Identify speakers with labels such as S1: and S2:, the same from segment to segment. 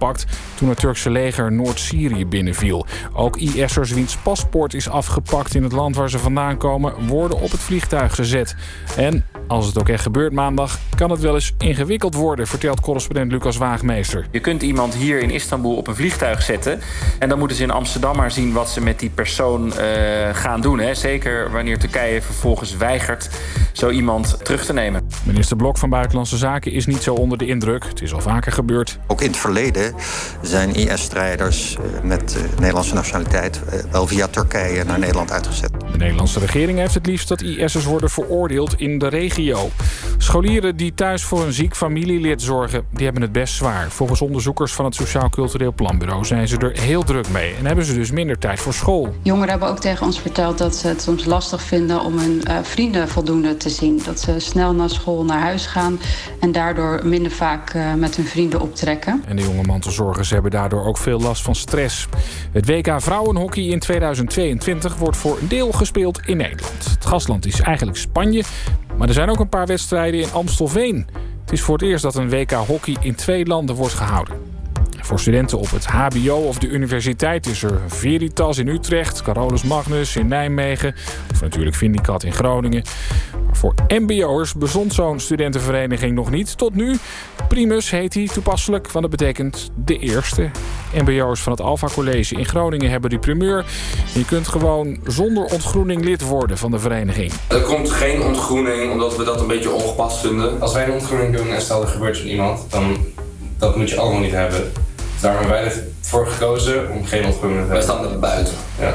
S1: opgepakt toen het Turkse leger Noord-Syrië binnenviel. Ook IS'ers wiens paspoort is afgepakt in het land waar ze vandaan komen, worden op het vliegtuig gezet. En als het ook echt gebeurt maandag, kan het wel eens ingewikkeld worden, vertelt correspondent Lucas Waagmeester.
S2: Je kunt iemand hier in Istanbul op een vliegtuig zetten en dan moeten ze in Amsterdam maar zien wat ze met die persoon gaan doen. Hè? Zeker wanneer Turkije vervolgens weigert zo iemand terug te nemen.
S1: Minister Blok van Buitenlandse Zaken is niet zo onder de indruk. Het is al vaker gebeurd.
S3: Ook in het verleden zijn IS-strijders met Nederlandse nationaliteit wel via Turkije naar Nederland uitgezet.
S1: De Nederlandse regering heeft het liefst dat IS'ers worden veroordeeld in de regio. Scholieren die thuis voor een ziek familielid zorgen, die hebben het best zwaar. Volgens onderzoekers van het Sociaal Cultureel Planbureau zijn ze er heel druk mee en hebben ze dus minder tijd voor school.
S4: Jongeren hebben ook tegen ons verteld dat ze het soms lastig vinden om hun vrienden voldoende te zien. Dat ze snel na school naar huis gaan en daardoor minder vaak met hun vrienden optrekken.
S1: En de jonge mantelzorgers hebben daardoor ook veel last van stress. Het WK vrouwenhockey in 2022 wordt voor een deel gespeeld in Nederland. Het gastland is eigenlijk Spanje, maar er zijn ook een paar wedstrijden in Amstelveen. Het is voor het eerst dat een WK hockey in 2 landen wordt gehouden. Voor studenten op het hbo of de universiteit is er Veritas in Utrecht, Carolus Magnus in Nijmegen of natuurlijk Vindicat in Groningen. Maar voor mbo'ers bestond zo'n studentenvereniging nog niet tot nu. Primus heet die toepasselijk, want dat betekent de eerste. mbo'ers van het Alpha College in Groningen hebben die primeur. Je kunt gewoon zonder ontgroening lid worden van de vereniging.
S5: Er komt geen ontgroening omdat we dat een beetje ongepast vinden. Als wij een ontgroening doen en stel er gebeurt met iemand, dan dat moet je allemaal niet hebben. Dus daarom hebben wij ervoor gekozen om geen ontgroening te hebben. Wij staan er buiten. Ja.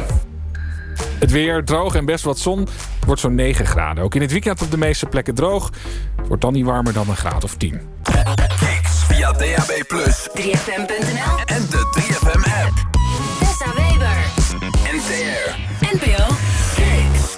S1: Het weer droog en best wat zon. Het wordt zo'n 9 graden. Ook in het weekend op de meeste plekken droog. Het wordt dan niet warmer dan een graad of 10.
S6: Kicks via DAB+,
S7: 3FM.nl
S6: en de 3FM app.
S7: Tessa Weber.
S6: NTR.
S7: NPO.
S6: Kicks.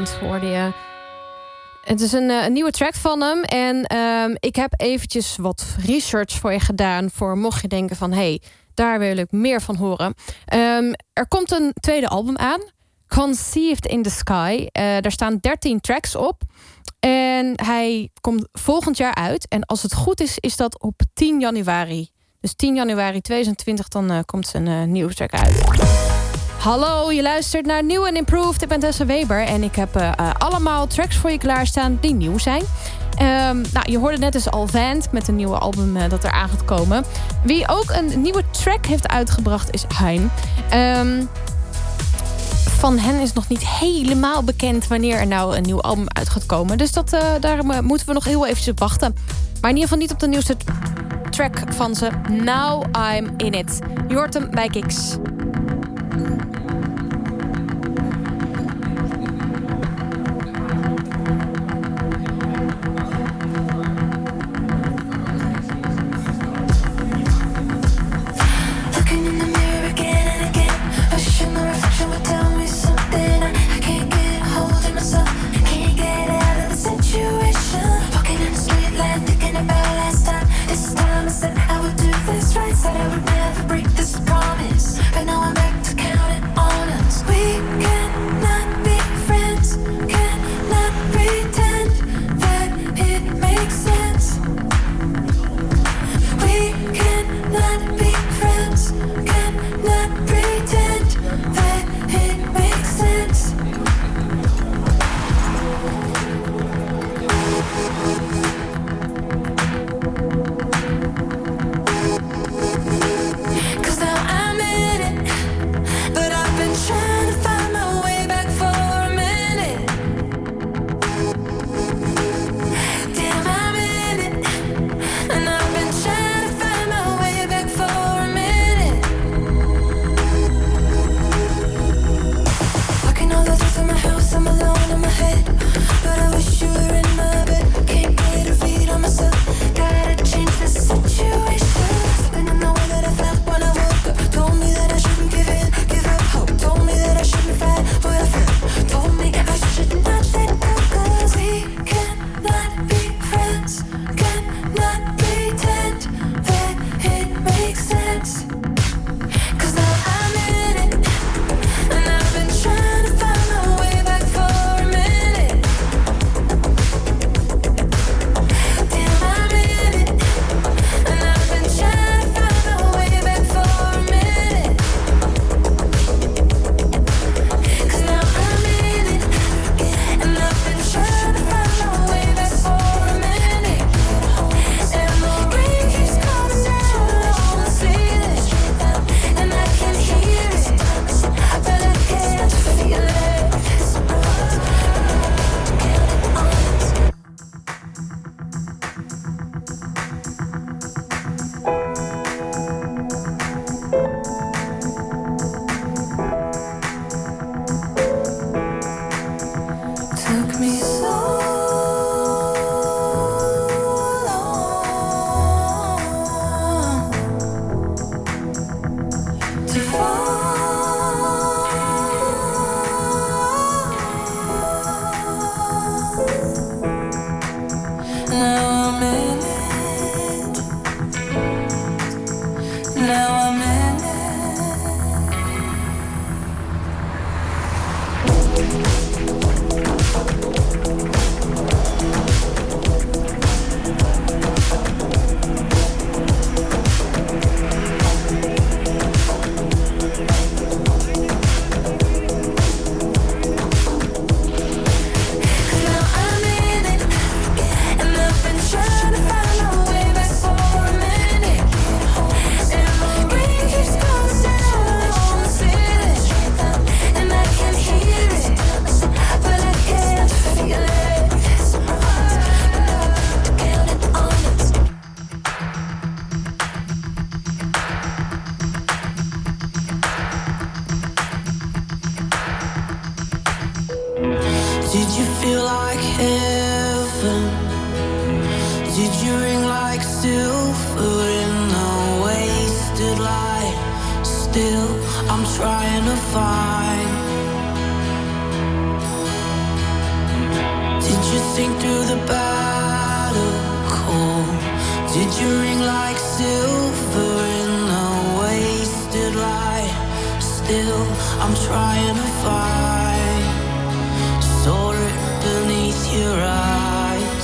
S8: Vent hoorde je. Het is een nieuwe track van hem. En ik heb eventjes wat research voor je gedaan. Voor mocht je denken van... hey, daar wil ik meer van horen. Er komt een tweede album aan. Conceived in the Sky. Daar staan 13 tracks op. En hij komt volgend jaar uit. En als het goed is, is dat op 10 januari. Dus 10 januari 2020, dan komt zijn nieuwe track uit. Hallo, je luistert naar Nieuw en Improved. Ik ben Tessa Weber en ik heb allemaal tracks voor je klaarstaan die nieuw zijn. Je hoorde net dus al Vent met een nieuwe album dat er aan gaat komen. Wie ook een nieuwe track heeft uitgebracht is Hein. Van hen is nog niet helemaal bekend wanneer er nou een nieuw album uit gaat komen. Dus daar moeten we nog heel eventjes op wachten. Maar in ieder geval niet op de nieuwste track van ze. Now I'm in it. Je hoort hem bij Kicks.
S9: Still, I'm trying to find sink through the battle call? Did you ring like silver in a wasted light? Still, I'm trying to find sword beneath your eyes.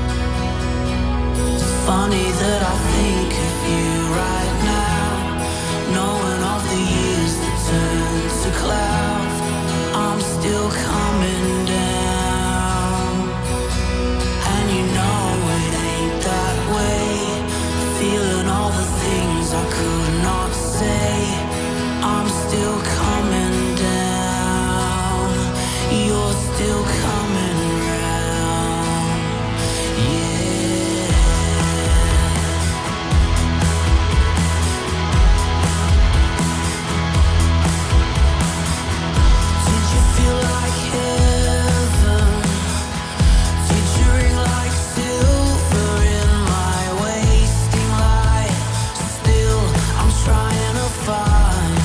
S9: It's funny that I think of you right now, knowing all the years that turned to clouds. I'm still coming down, and you know it ain't that way. Feeling all the things I could not say. I'm still coming down. You're still coming round. Yeah. Did you feel like heaven? Did you ring like silver in my wasting light? Still, I'm trying to find.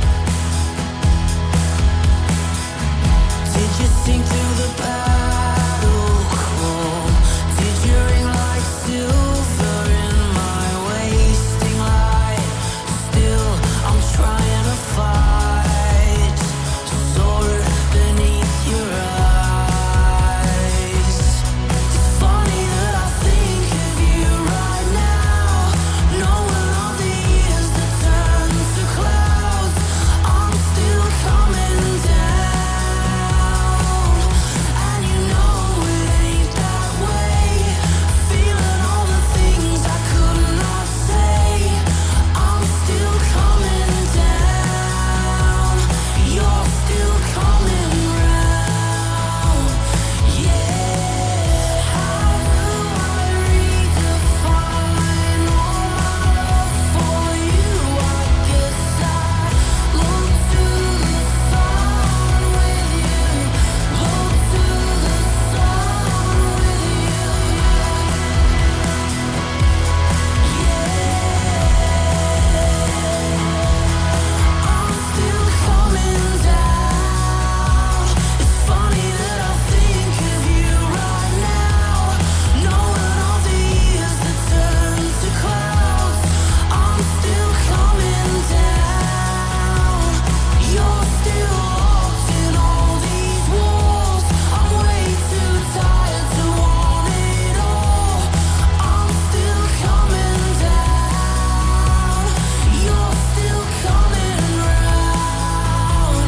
S9: Did you sink through the battle call? Did you ring like silver in my wasting light? Still, I'm trying to fight. Sword beneath your eyes. It's funny that I think of you right now, knowing all the years that turn to clouds. I'm still coming down, and you know it ain't that way. Feeling all the things I could not say. I'm still coming down. You're still coming round. Yeah. How do I redefine all my love for you? I guess I look to the sun with you. Look to the sun with you. I'm still coming down. It's funny that I think of you right now, knowing all the years that turn to clouds. I'm still coming down. You're still locked in all these walls. I'm way too tired to want it all. I'm still coming down. You're still coming round.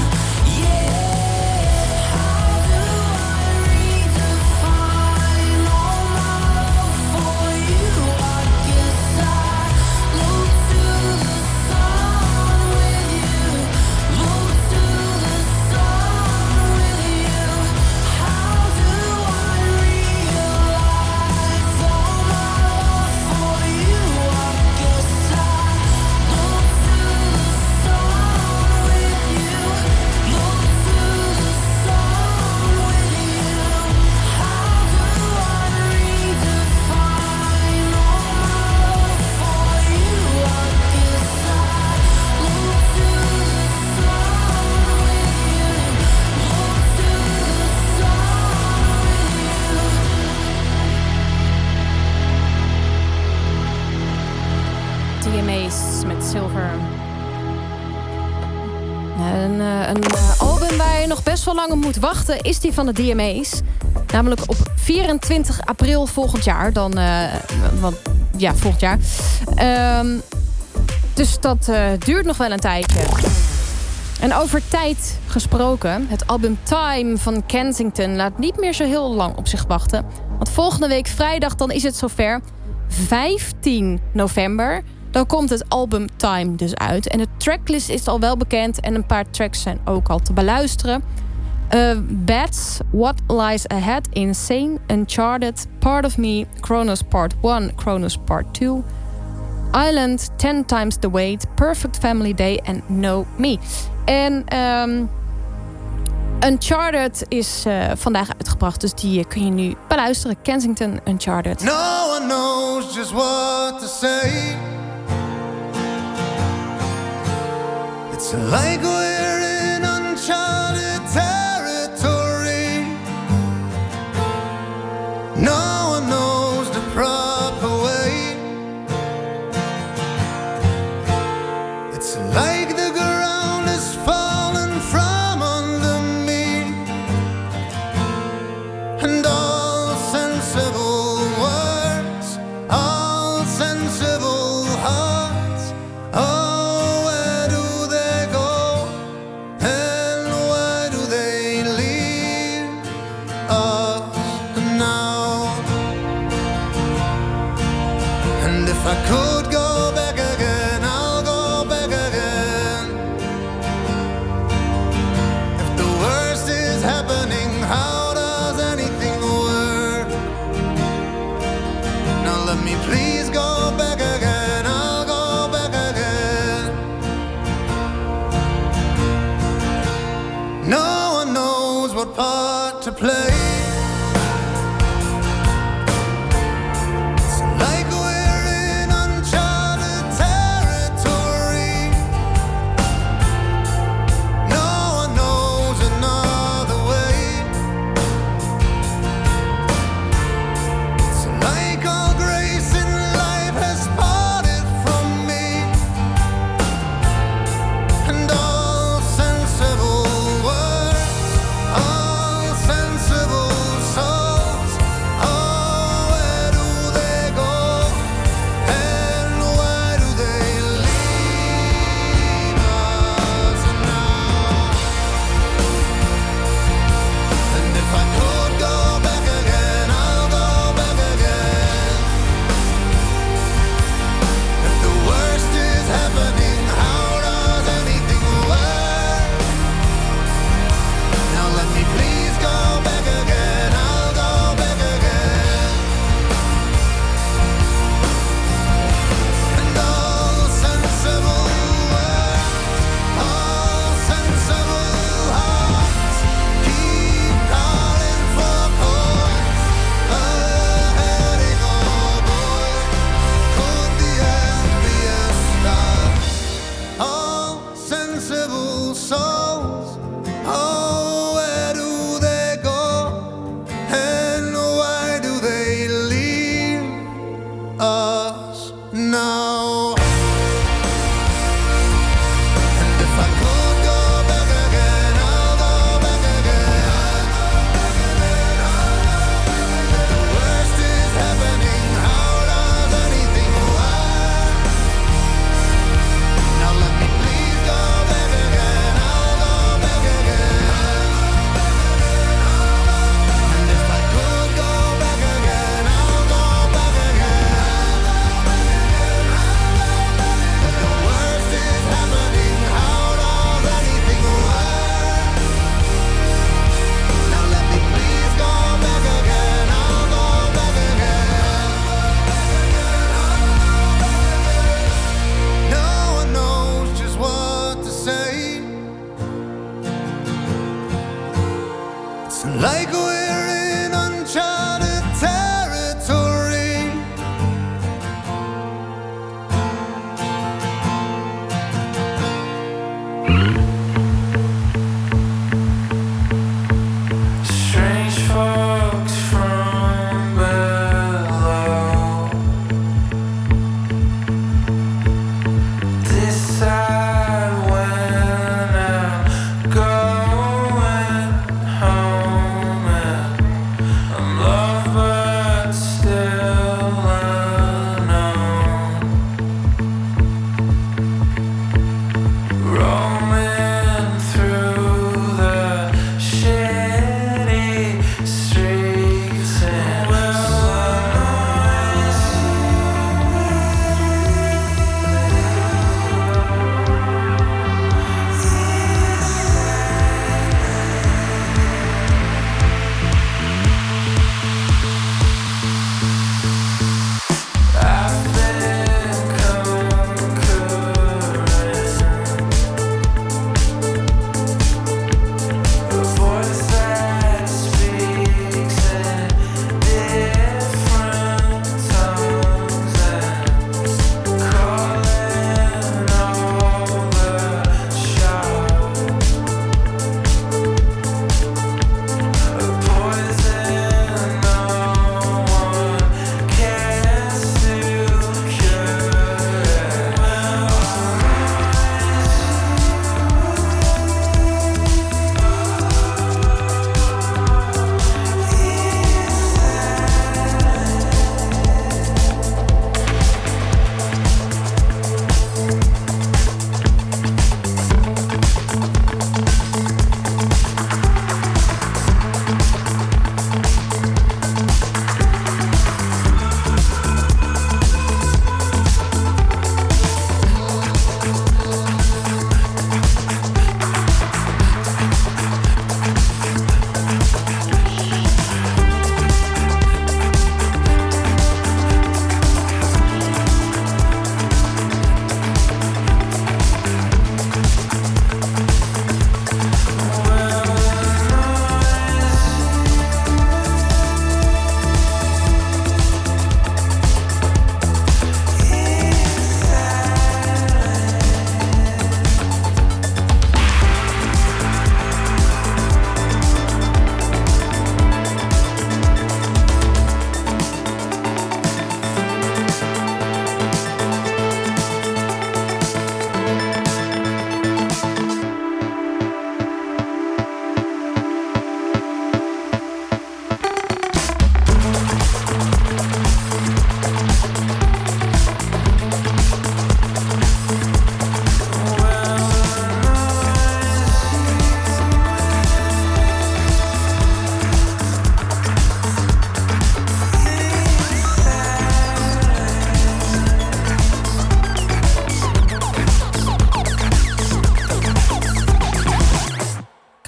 S9: Yeah. How do I redefine all my love for you? I guess I look to the sun with you. Look to the sun with you. How do I realize all my love for you? I guess I look to the sun with you. Look to the sun with you. How do I redefine all my love for you? I guess I look to the sun with you. Look to the sun with you.
S8: DMA's met Silver. Een album waar je nog best wel lang op moet wachten is die van de DMA's. Namelijk op 24 april volgend jaar. Volgend jaar. Dus dat duurt nog wel een tijdje. En over tijd gesproken, het album Time van Kensington laat niet meer zo heel lang op zich wachten. Want volgende week vrijdag dan is het zover. 15 november. Dan komt het album Time dus uit. En de tracklist is al wel bekend en een paar tracks zijn ook al te beluisteren. Bats, What Lies Ahead, Insane, Uncharted, Part of Me, Kronos Part 1, Kronos Part 2, Island, 10 Times the Wait, Perfect Family Day en Know Me. En Uncharted is vandaag uitgebracht, dus die kun je nu beluisteren. Kensington, Uncharted.
S10: No one knows just what to say. It's like we're in uncharted territory. what part to play. It's like we're in uncharted territory. No one knows another way. It's like all grace in life has parted from me, and all sensible words, all sensible souls. Oh, where do they go, and why do they leave us now? And if I could go back again, I'll go back again. If the worst is happening, how does anything work? Now let me please go back again, I'll go back again. And all sensible words, all sensible hearts keep calling for chords. A heading, oh boy, could the end be a start? All sensible souls, oh, where do they go, and why do they leave us now? And if I could go back again, I'll go back again. If the worst is happening, how does anything work? Now let me please go back again, I'll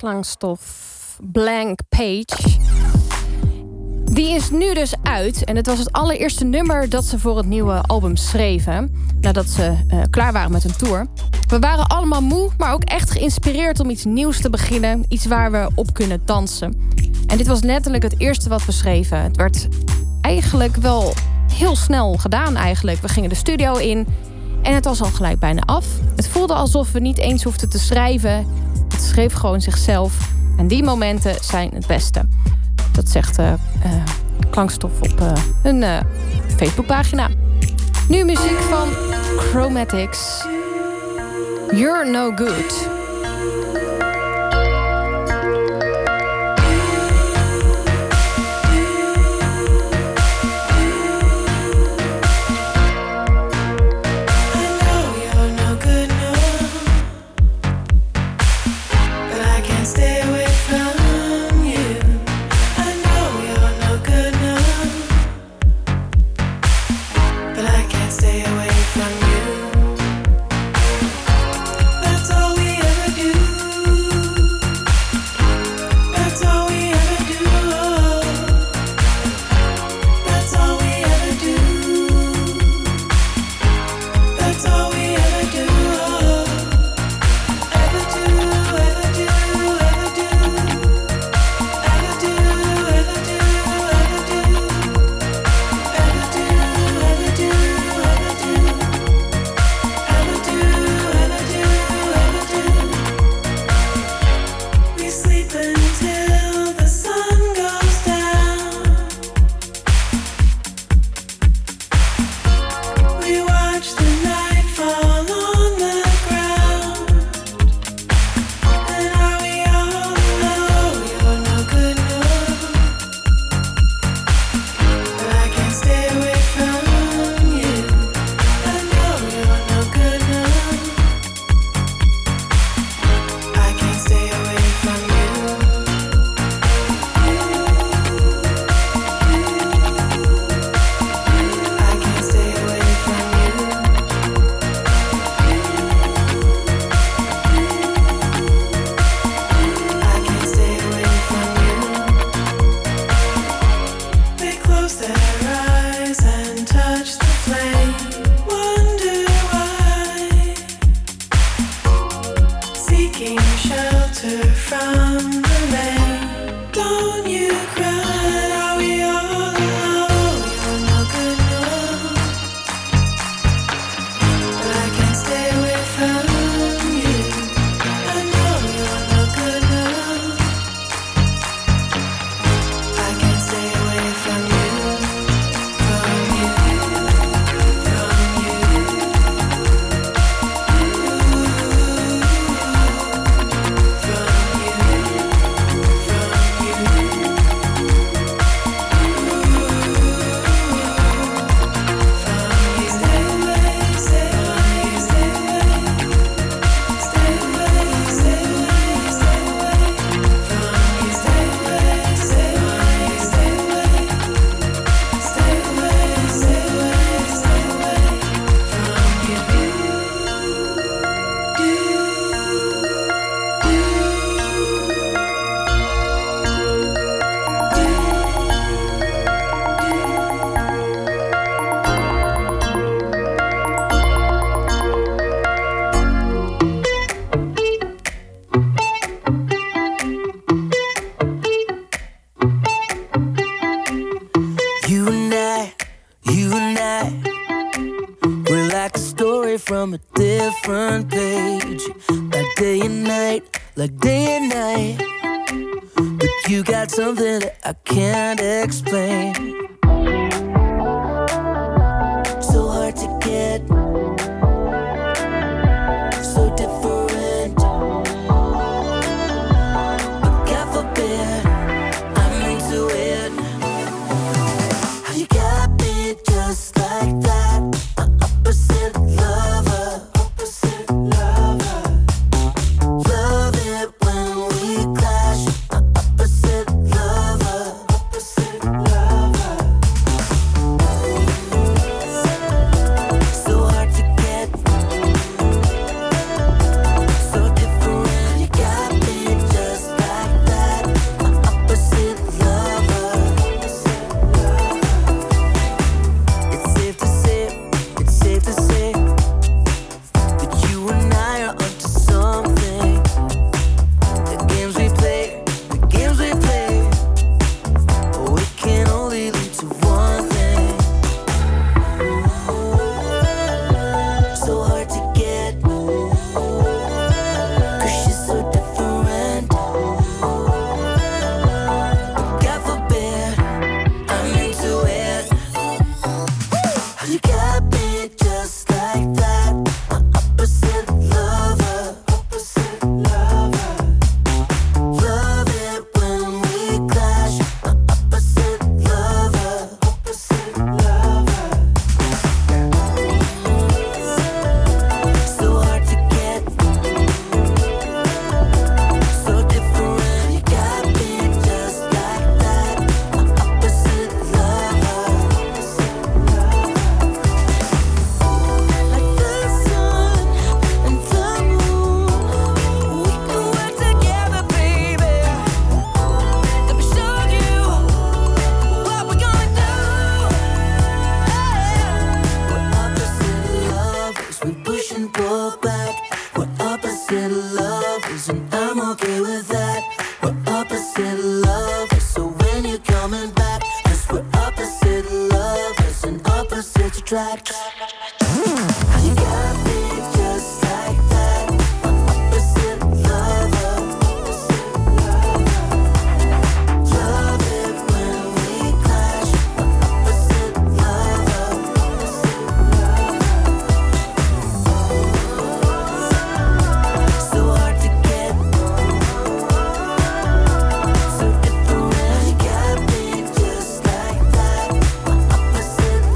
S8: klankstof Blank Page. Die is nu dus uit. En het was het allereerste nummer dat ze voor het nieuwe album schreven. Nadat ze klaar waren met hun tour. We waren allemaal moe, maar ook echt geïnspireerd om iets nieuws te beginnen. Iets waar we op kunnen dansen. En dit was letterlijk het eerste wat we schreven. Het werd eigenlijk wel heel snel gedaan eigenlijk. We gingen de studio in en het was al gelijk bijna af. Het voelde alsof we niet eens hoefden te schrijven. Het schreef gewoon zichzelf. En die momenten zijn het beste. Dat zegt Klankstof op hun Facebookpagina. Nu muziek van Chromatics. You're No Good.
S11: from a different page. Like day and night, like day and night. But you got something that I can't explain. So hard to get, so different. But God forbid I'm into it. How you got me just like that? Opposite lover, opposite lover. Love it when we clash. Opposite lover, opposite lover. lovers, and I'm okay with that. We're opposite lovers, so when you're coming back, 'cause we're opposite lovers and opposites attract. You got me just like that. Opposite lover. Love it when we clash. Opposite lover. So hard to get, so different. You got me just like that. Opposite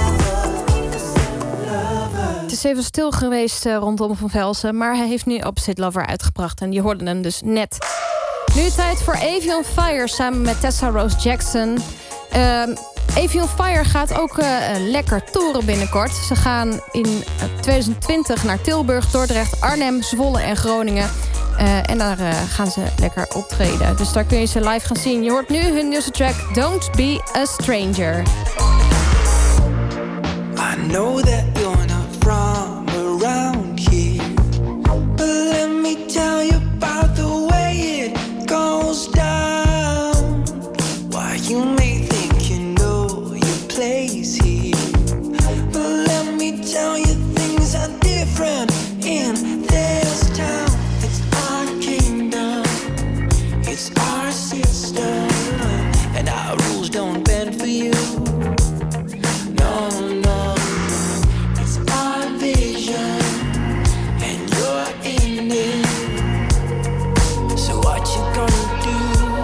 S11: lover.
S8: Het is even stil geweest rondom Van Velsen, maar hij heeft nu Opposite Lover uitgebracht en je hoorde hem dus net. Nu tijd voor Avion Fire samen met Tessa Rose Jackson. Avion Fire gaat ook lekker toeren binnenkort. Ze gaan in 2020 naar Tilburg, Dordrecht, Arnhem, Zwolle en Groningen. En daar gaan ze lekker optreden. Dus daar kun je ze live gaan zien. Je hoort nu hun nieuwste track Don't Be a Stranger.
S9: I know that you're not from around here, but let me tell you about the way it goes down. Why you may think you know your place here, but let me tell you things are different in this town. It's our kingdom, it's our system, and our rules don't bend for you. No, no, it's our vision, and you're in it. So what you gonna do?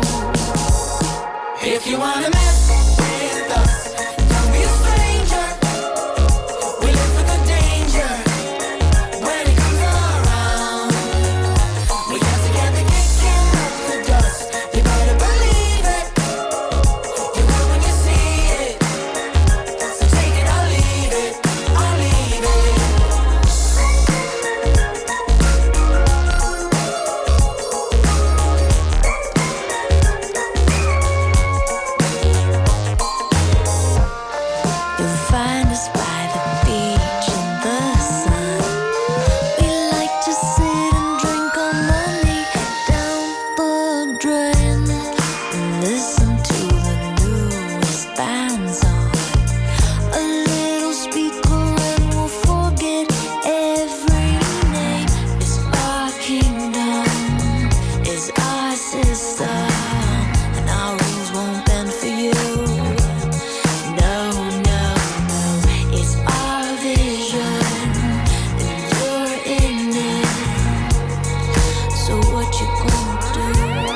S9: If you wanna mess with us, don't be a stranger. We live for the danger. When it comes around, we get together kicking up the dust. You better believe it. You will when you see it. So take it or leave it, or leave it.
S11: You'll find us by the beach in the sun. We like to sit and drink our money down the drain and listen to the newest bands on a little speaker, and we'll forget every name. It's our kingdom, it's our system, and our rules won't bend for you. No, no, no, it's our vision, and you're in it. So what you gonna do?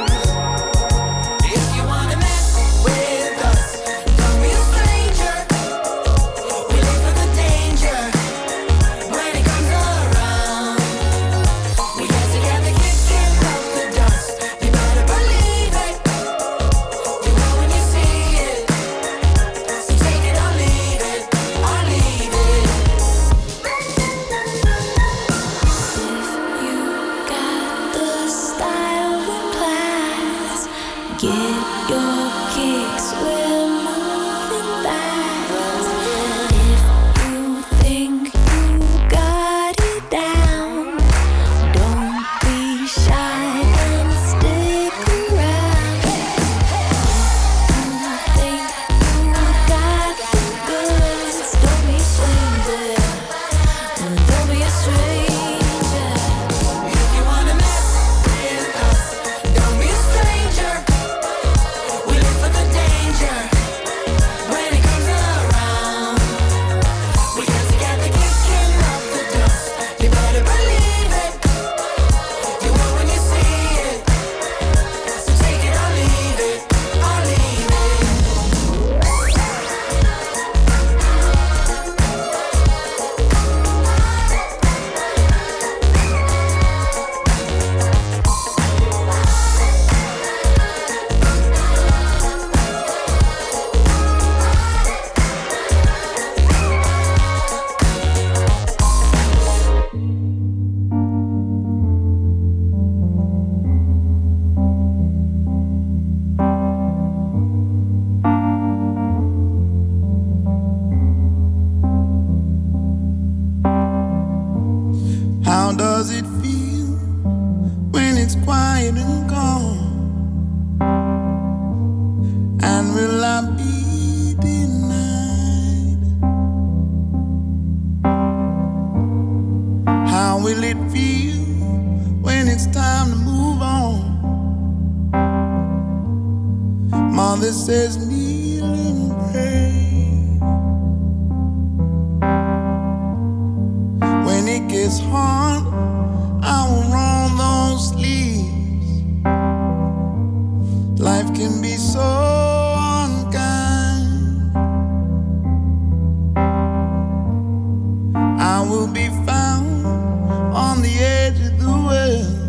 S9: If you wanna mess with us, don't be a stranger. We live for the danger. When it comes around, we get together kicking up the dust. You better believe it. You will when you see it. So take it or leave it, or leave it.
S11: If you got the style and class, get your kicks, we're moving fast. If you think you got it down, don't be shy and stick around. If you think you got the goods, don't be ashamed of it. Don't be a stranger.
S9: If you wanna mess with us, don't be a stranger. We live for the danger.
S10: Mother says kneel and pray. When it gets hard, I will roll those sleeves. Life can be so unkind. I will be found on the edge of the world,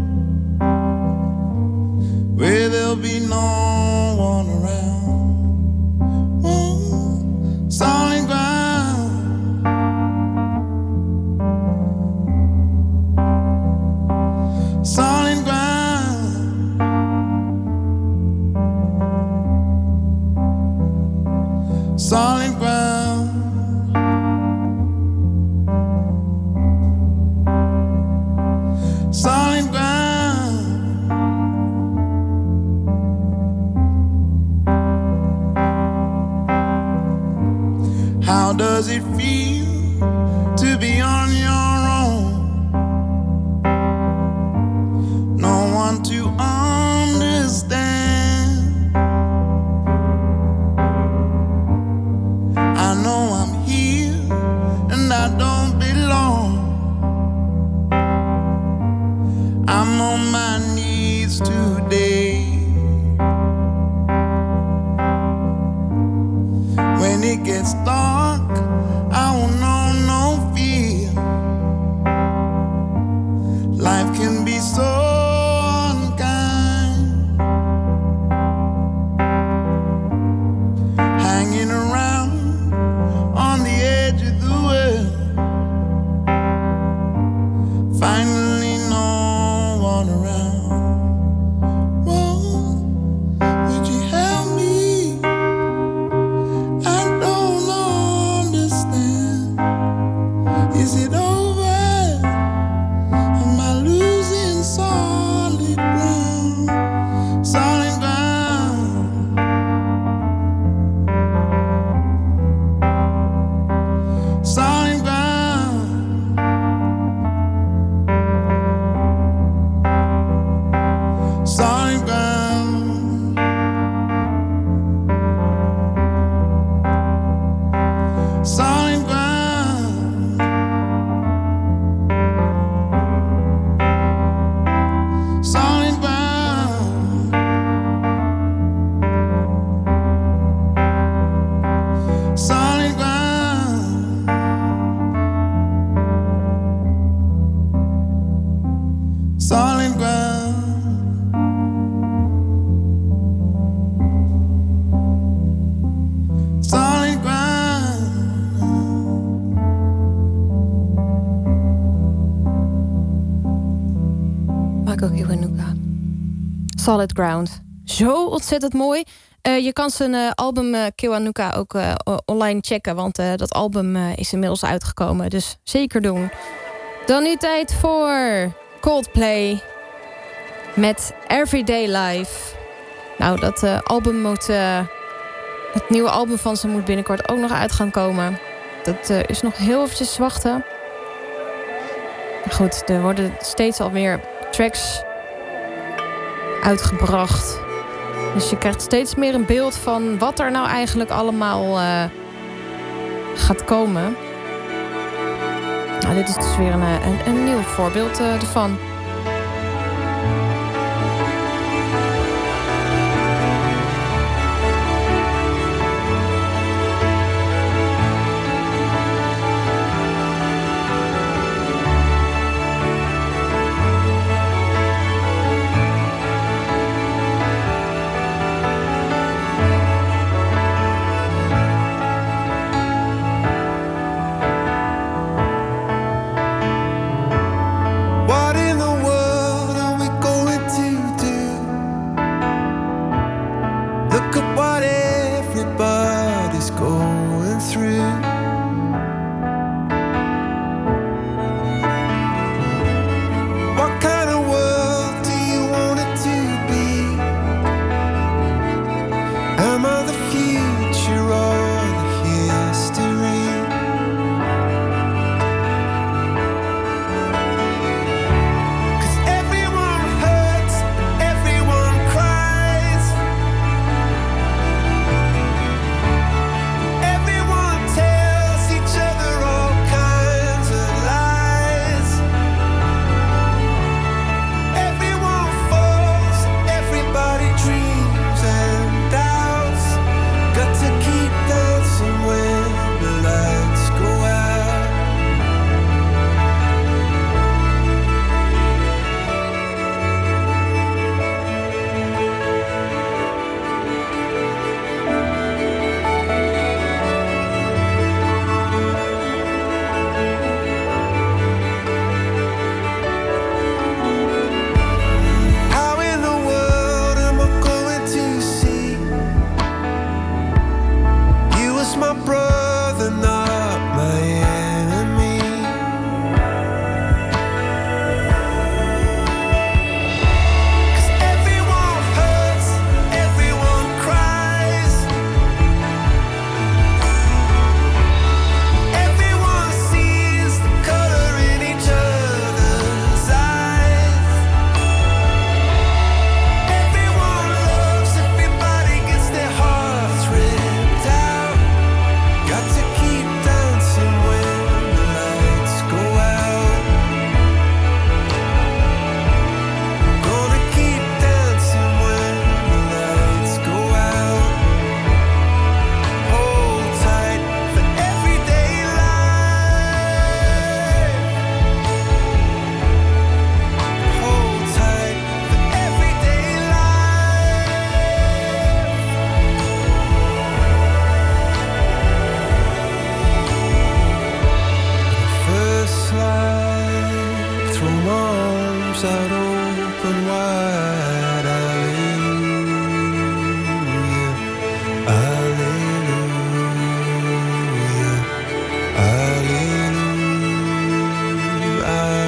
S10: where there'll be no one around. Oh, solid ground. Solid ground. Solid ground. Solid ground. How does it feel to be on your own? No one to understand. I know I'm here and I don't belong. I'm on my knees today. When it gets dark, I will know no fear. Life can be so unkind. Hanging around on the edge of the world. Finally no one around. Whoa, would you help me? I don't understand. Is it over? Am I losing solid ground? Solid ground. Solid ground. Solid ground. Solid ground. Solid ground. Solid ground. Solid ground. Solid ground.
S8: Michael Kiwanuka. Solid Ground. Zo ontzettend mooi. Je kan zijn album Kiwanuka ook online checken, want dat album is inmiddels uitgekomen. Dus zeker doen. Dan nu tijd voor Coldplay met Everyday Life. Nou, dat album moet... het nieuwe album van ze moet binnenkort ook nog uit gaan komen. Dat is nog heel eventjes wachten. Goed, er worden steeds alweer tracks uitgebracht. Dus je krijgt steeds meer een beeld van wat er nou eigenlijk allemaal gaat komen. Nou, dit is dus weer een nieuw voorbeeld ervan.
S10: What in the
S12: wide. Hallelujah, hallelujah, hallelujah,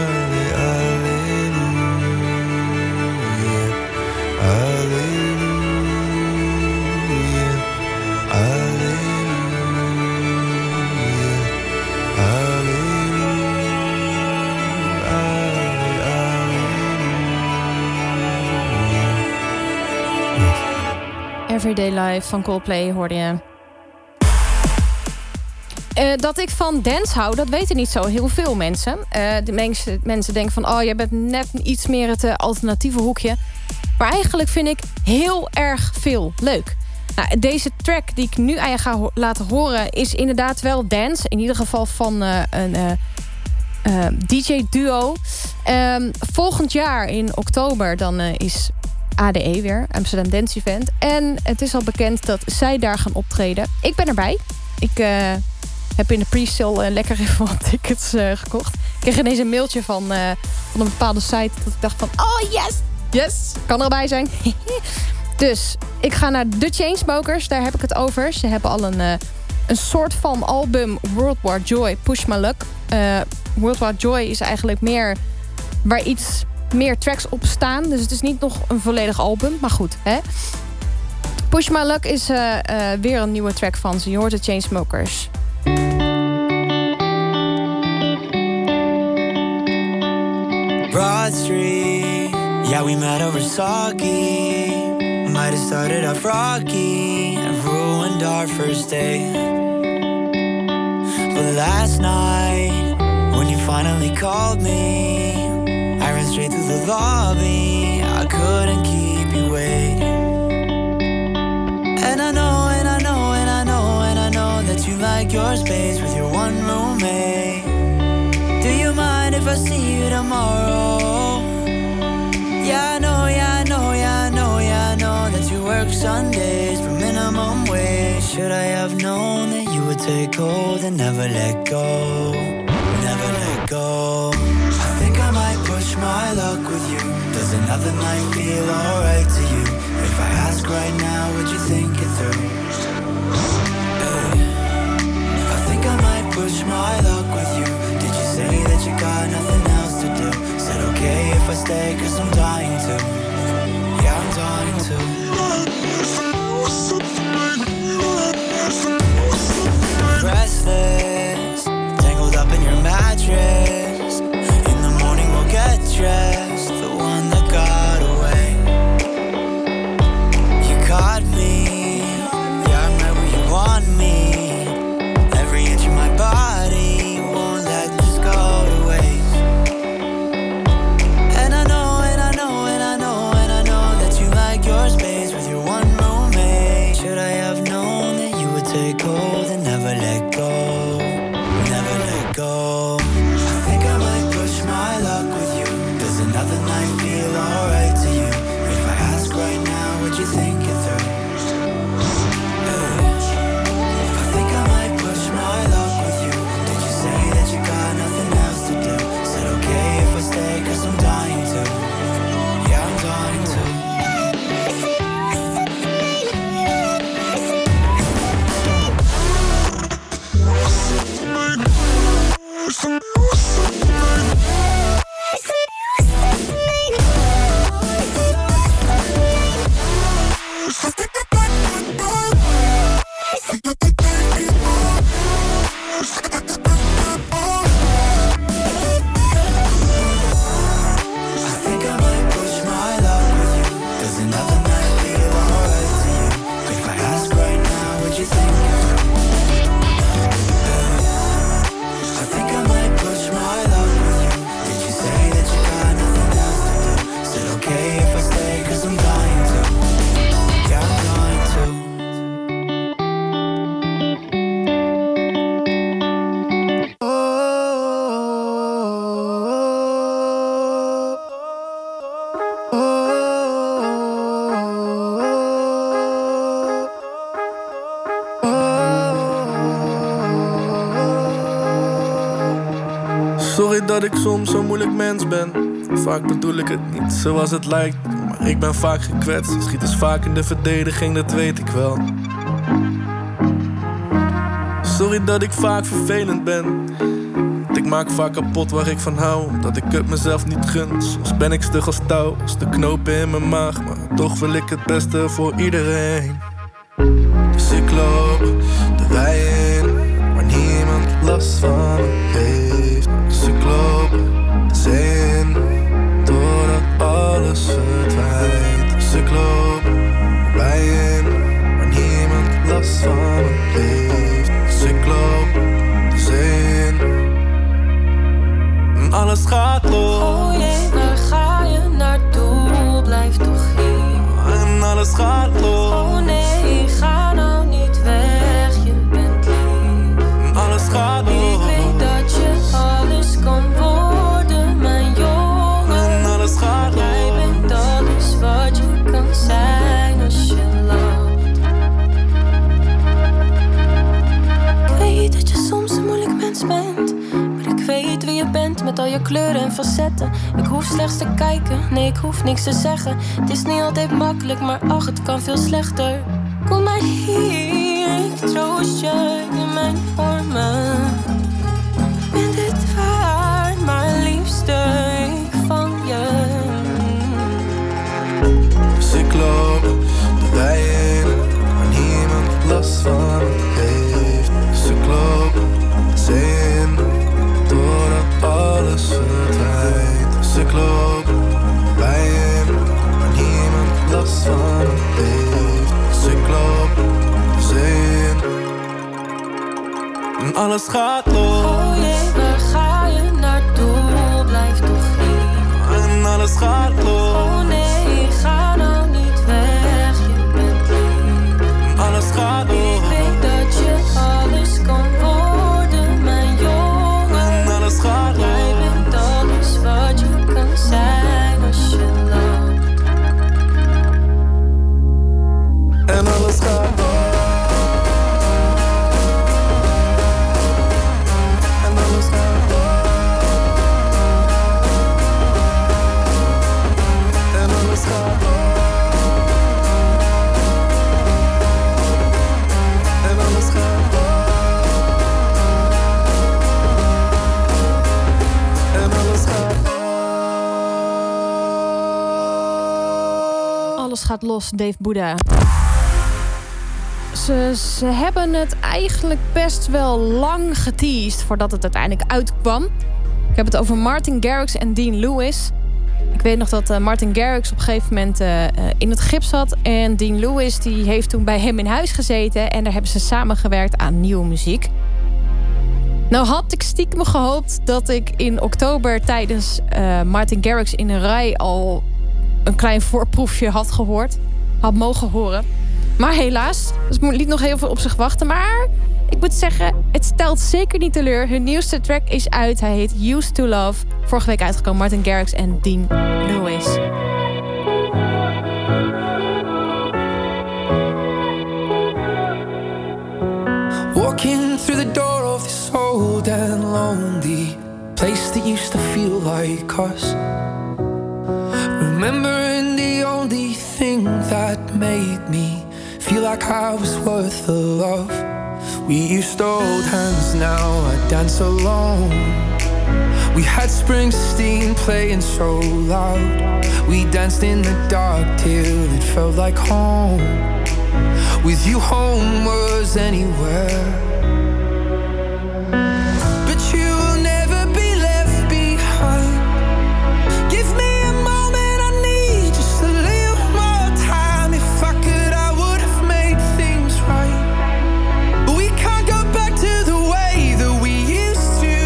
S8: Everyday Life van Coldplay hoorde je. Dat ik van dance hou, dat weten niet zo heel veel mensen. De mensen denken van, oh, jij bent net iets meer het alternatieve hoekje. Maar eigenlijk vind ik heel erg veel leuk. Nou, deze track die ik nu aan je ga laten horen is inderdaad wel dance. In ieder geval van een DJ-duo. Volgend jaar in oktober dan is ADE weer, Amsterdam Dance Event. En het is al bekend dat zij daar gaan optreden. Ik ben erbij. Ik heb in de pre-sale lekker even wat tickets gekocht. Ik kreeg ineens een mailtje van een bepaalde site dat ik dacht van, oh yes, kan erbij zijn. Dus ik ga naar The Chainsmokers, daar heb ik het over. Ze hebben al een soort van album, World War Joy, Push My Luck. World War Joy is eigenlijk meer waar iets meer tracks op staan. Dus het is niet nog een volledig album, maar goed, hè? Push My Luck is weer een nieuwe track van ze. Je hoort de Chainsmokers.
S13: Broad Street, yeah, we met over sake. Might have started off rocky and ruined our first day. But last night, when you finally called me, I ran straight through the lobby. I couldn't keep you waiting. And I know, and I know, and I know, and I know that you like your space with your one roommate. Do you mind if I see you tomorrow? Yeah, I know, yeah, I know, yeah, I know, yeah, I know that you work Sundays for minimum wage. Should I have known that you would take hold and never let go? Never let go. I think I might push my luck with you. Does another night feel alright to you? If I ask right now, would you think it through? I think I might push my luck with you. Did you say that you got nothing else to do? Said okay if I stay, cause I'm dying to. Yeah, I'm dying to. Restless, tangled up in your mattress. In the morning we'll get dressed. The one that got away. You caught me. Yeah, I'm right where you want me. Every inch of my body won't let this go to waste. And I know, and I know, and I know, and I know that you like your space with your one roommate. Should I have known that you would take hold and never let go? Never let go. I think I might push my luck with you. Does another night feel alright to you? If I ask right now, would you think it through? I think I might push my luck with you. Did you say that you got nothing else to do? Said okay if I stay, cause I'm dying to. Yeah, I'm dying to.
S12: Sorry dat ik soms zo'n moeilijk mens ben. Vaak bedoel ik het niet zoals het lijkt, maar ik ben vaak gekwetst. Schiet dus vaak in de verdediging, dat weet ik wel. Sorry dat ik vaak vervelend ben. Ik maak vaak kapot waar ik van hou, dat ik het mezelf niet gun. Soms ben ik stug als touw, als de knopen in mijn maag, maar toch wil ik het beste voor iedereen. Dus ik loop de wei in, waar niemand last van me heeft. Dus ik loop de zee in, doordat alles verdwijnt. Dus ik loop de wei in, waar niemand last van me heeft. Dus ik loop de zee in, en alles gaat los.
S14: Oh jee, waar ga je naartoe? Blijf toch hier.
S12: En alles gaat los.
S14: Oh nee, ga nou niet weg, je bent lief.
S12: En alles gaat los.
S14: Ik weet dat je alles kan worden, mijn jongen.
S12: En alles gaat los.
S14: Jij bent alles wat je kan zijn als je lacht. Ik weet dat je soms een moeilijk mens bent, maar ik weet wie je bent met al je kleuren en facetten. Ik hoef slechts te kijken, nee ik hoef niks te zeggen. Het is niet altijd makkelijk, maar ach het kan veel slechter. Kom maar hier, ik troost je in mijn armen. Ben dit waard, maar liefste ik vang je.
S12: Dus ik loop de wei in, waar niemand last van me heeft. Dus ik loop de zee in, doordat alles verdwijnt. Dus ik loop de wei in, waar niemand last van me heeft. Dus ik loop de zee in, en alles gaat los.
S14: Oh jee, waar ga je naartoe? Blijf toch hier.
S12: En alles gaat los.
S14: Oh nee, ga nou niet weg, je bent lief.
S12: En alles gaat los.
S14: Ik weet dat je alles kan worden, mijn jongen.
S12: En alles gaat los.
S14: Jij bent alles wat je kan zijn als je lacht.
S12: En alles gaat los. En alles gaat los. En alles gaat los. En alles gaat los. En alles gaat los.
S8: Alles gaat los, Dave Boeddha. Ze hebben het eigenlijk best wel lang geteased voordat het uiteindelijk uitkwam. Ik heb het over Martin Garrix en Dean Lewis. Ik weet nog dat Martin Garrix op een gegeven moment in het gips zat. En Dean Lewis die heeft toen bij hem in huis gezeten. En daar hebben ze samengewerkt aan nieuwe muziek. Nou had ik stiekem gehoopt dat ik in oktober tijdens Martin Garrix in een rij al een klein voorproefje had gehoord. Had mogen horen. Maar helaas, dus het liet nog heel veel op zich wachten. Maar ik moet zeggen, het stelt zeker niet teleur. Hun nieuwste track is uit. Hij heet Used to Love. Vorige week uitgekomen, Martin Garrix en Dean Lewis.
S15: Walking through the door of this old and lonely place that used to feel like us. Remembering the only thing that made me feel like I was worth the love. We used to hold hands, now I dance alone. We had Springsteen playing so loud. We danced in the dark till it felt like home. With you home was anywhere. But you will never be left behind. Give me a moment, I need just a little more time. If I could, I would have made things right. But we can't go back to the way that we used to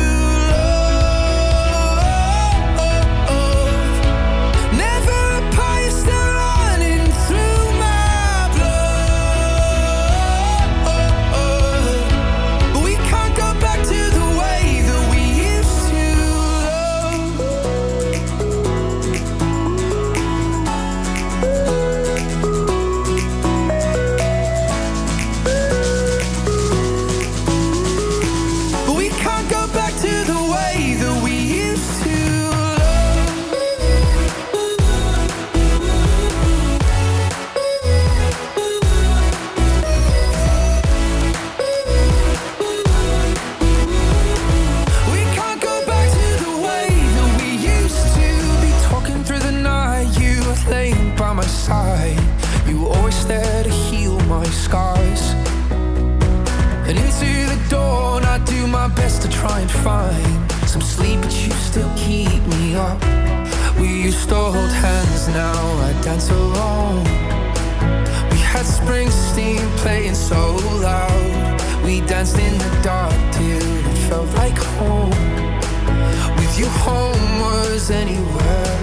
S15: love. Never apart, you're still running through my blood. side. You were always there to heal my scars. And into the dawn I do my best to try and find some sleep, but you still keep me up. We used to hold hands, now I dance alone. We had Springsteen playing so loud. We danced in the dark till it felt like home. With you home was anywhere.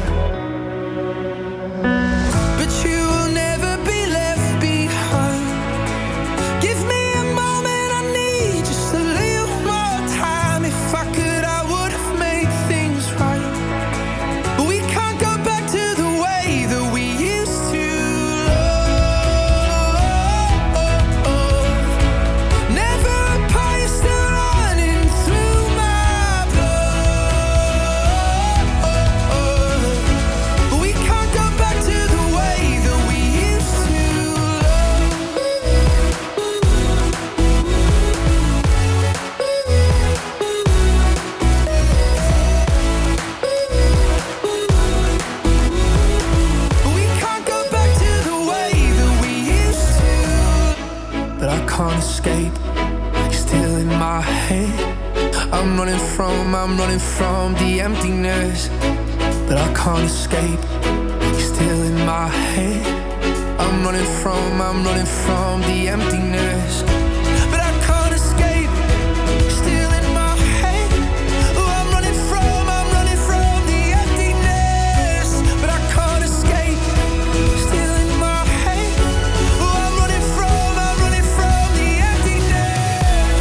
S15: But you will never be left behind. Give me a moment, I need just a little more time. If I could, I would have made things right. But we can't go back to the way that we used to love. Never apart, you're still running through my blood. But we can't go back to the way that we used to love. We can't go back to the way that we used to. But I can't escape. You're still in my head. I'm running from the emptiness. But I can't escape. You're still in my head. I'm running from the emptiness. But I can't escape. You're still in my head. Oh, I'm running from the emptiness. But I can't escape. You're still in my head. Oh, I'm running from the emptiness.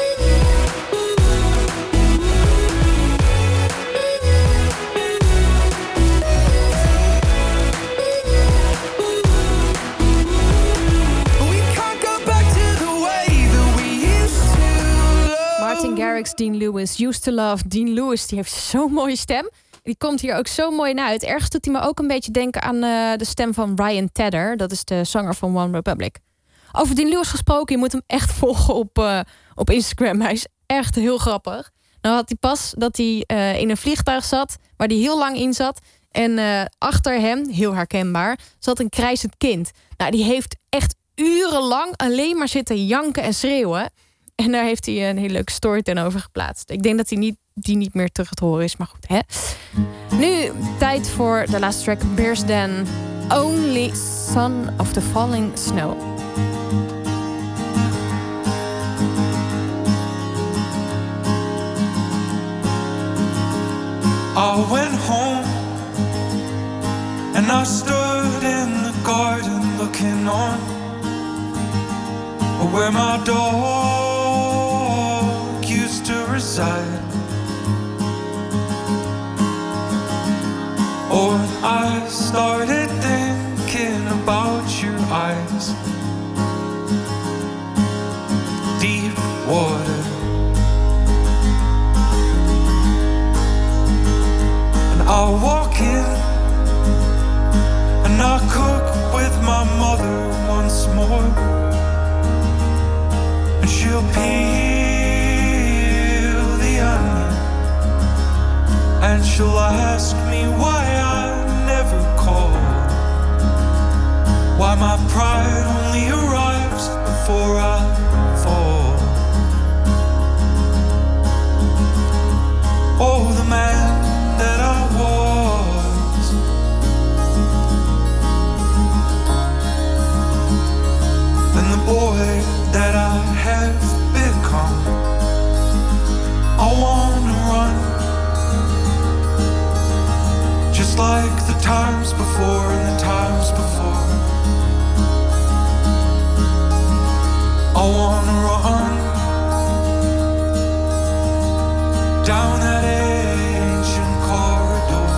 S15: We can't go back to the way that we used to love.
S8: Martin Garrix, Dean Lewis, Used to Love. Dean Lewis, die heeft zo'n mooie stem. Die komt hier ook zo mooi naar uit. Ergens doet hij me ook een beetje denken aan de stem van Ryan Tedder. Dat is de zanger van One Republic. Over Dean Lewis gesproken, je moet hem echt volgen op Instagram. Hij is echt heel grappig. Nou had hij pas dat hij in een vliegtuig zat, waar hij heel lang in zat. En achter hem, heel herkenbaar, zat een krijzend kind. Nou, die heeft echt urenlang alleen maar zitten janken en schreeuwen. En daar heeft hij een hele leuke story ten over geplaatst. Ik denk dat die niet meer terug te horen is, maar goed, hè? Nu tijd voor de laatste track, Bears Den, Only Son of the Falling Snow.
S16: I went home and I stood in the garden looking on where my dog used to reside. Oh, and I started thinking about your eyes, deep water. I walk in and I cook with my mother once more, and she'll peel the onion and she'll ask me why I never call, why my pride only arrives before I fall. Oh, the man that I was, and the boy that I have become. I wanna run, just like the times before and the times before. I wanna run down that ancient corridor,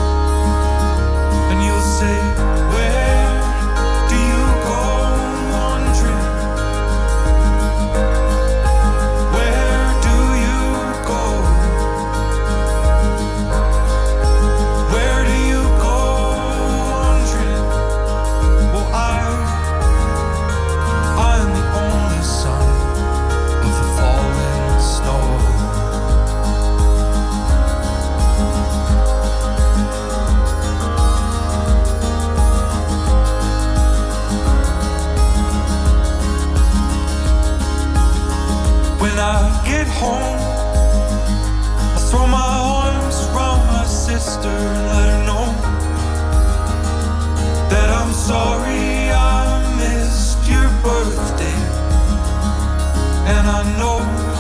S16: and you'll say, where do you go on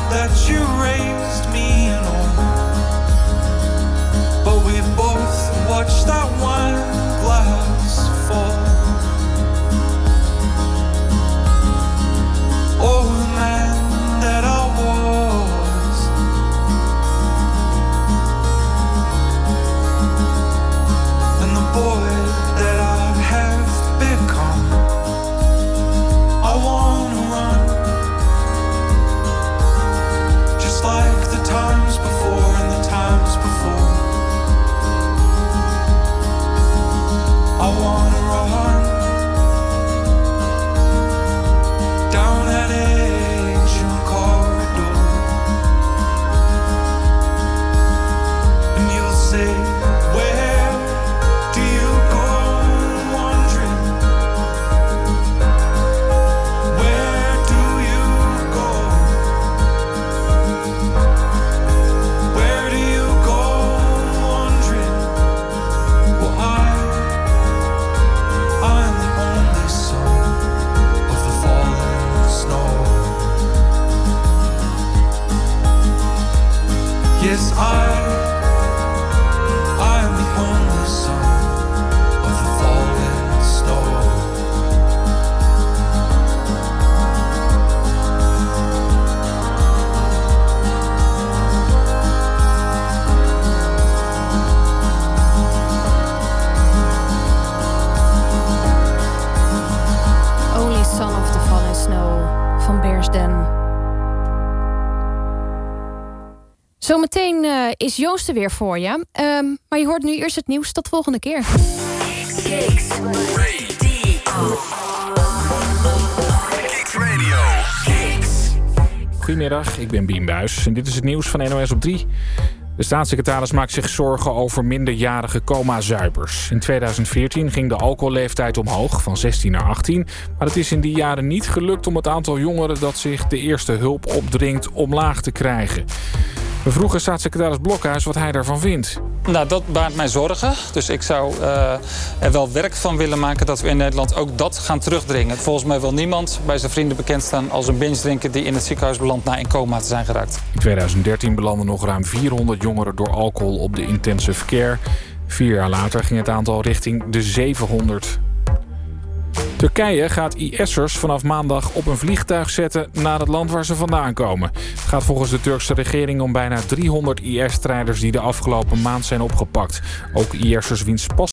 S16: that you raised me on. But we both watched that wine glass fall. Oh, the man that I was, and the boy that I have become. I wanna run, just like the times before and the times before. I wanna run down that ancient corridor, and you'll say, where do you go wandering? Where do you go? Where do you go wandering? Well, I'm the only son of the falling snow. Yes, I'm the only son of the falling snow.
S8: Only Son of the Fallen Snow van Bears Den. Zometeen is Joost er weer voor je. Maar je hoort nu eerst het nieuws. Tot volgende keer.
S6: Kicks Radio.
S1: Goedemiddag, ik ben Bien Buijs en dit is het nieuws van NOS op 3. De staatssecretaris maakt zich zorgen over minderjarige coma-zuipers. In 2014 ging de alcoholleeftijd omhoog, van 16 naar 18. Maar het is in die jaren niet gelukt om het aantal jongeren dat zich de eerste hulp opdringt omlaag te krijgen. We vroegen staatssecretaris Blokhuis wat hij daarvan vindt.
S17: Nou, dat baart mij zorgen. Dus ik zou er wel werk van willen maken dat we in Nederland ook dat gaan terugdringen. Volgens mij wil niemand bij zijn vrienden bekend staan als een binge-drinker die in het ziekenhuis belandt na in coma te zijn geraakt.
S1: In 2013 belanden nog ruim 400 jongeren door alcohol op de intensive care. 4 jaar later ging het aantal richting de 700. Turkije gaat IS'ers vanaf maandag op een vliegtuig zetten naar het land waar ze vandaan komen. Het gaat volgens de Turkse regering om bijna 300 IS-strijders die de afgelopen maand zijn opgepakt. Ook IS'ers wiens pas